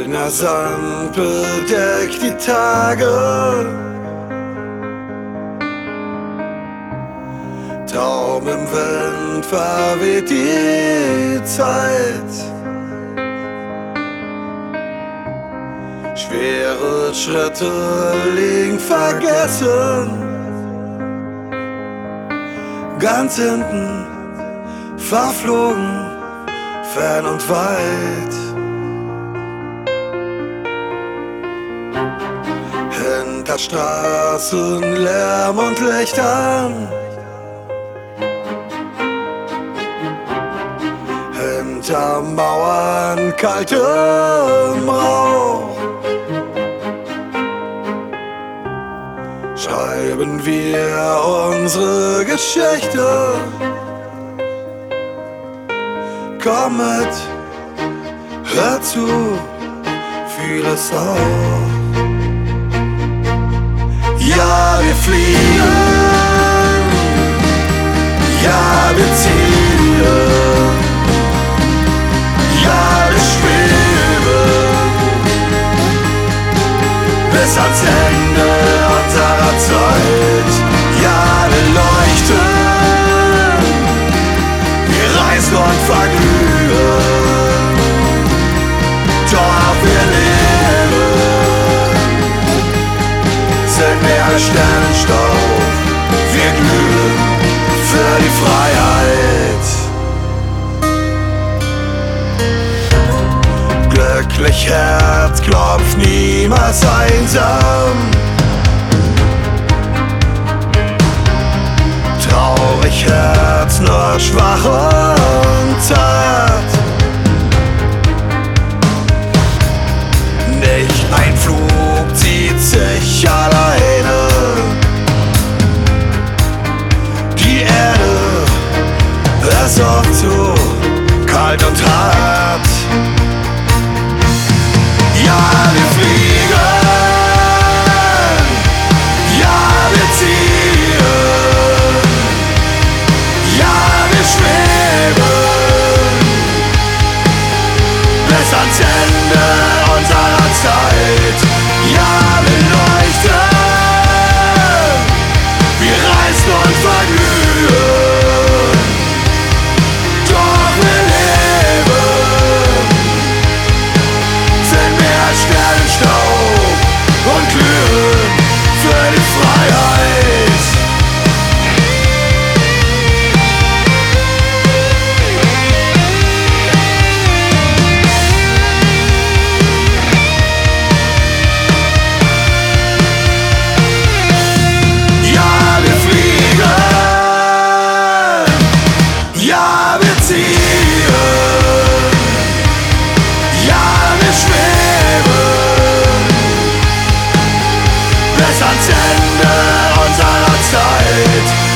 Goldener Sand bedeckt die Tage, Traum im Wind verweht die Zeit. Schwere Schritte liegen vergessen, ganz hinten verflogen, fern und weit. Hinter Straßenlärm und Lichtern, hinter Mauern kaltem Rauch, schreiben wir unsere Geschichte. Komm mit, hör zu, fühl es auch. Ja, wir fliegen, ja, wir ziehen, ja, wir schweben bis ans Ende unserer Zeit. Ja, wir leuchten, wir reisen und verglühen, doch wir leben, sind mehr als Sternenstaub, wir glühen für die Freiheit. Glücklich Herz klopft niemals einsam, traurig Herz nur schwach und zart. Nicht ein Flug zieht sich alleine, die Erde ist oft so kalt und hart. Ja, wir fliegen, ja, wir ziehen, ja, wir schweben bis ans Ende unserer Zeit. Ja, wir leuchten, wir reisen und verglühen, doch wir leben, sind mehr als Sternenstaub und glühen für die Freiheit. Ja, wir fliegen, ja, wir ziehen, ja, wir schweben bis ans Ende unserer Zeit.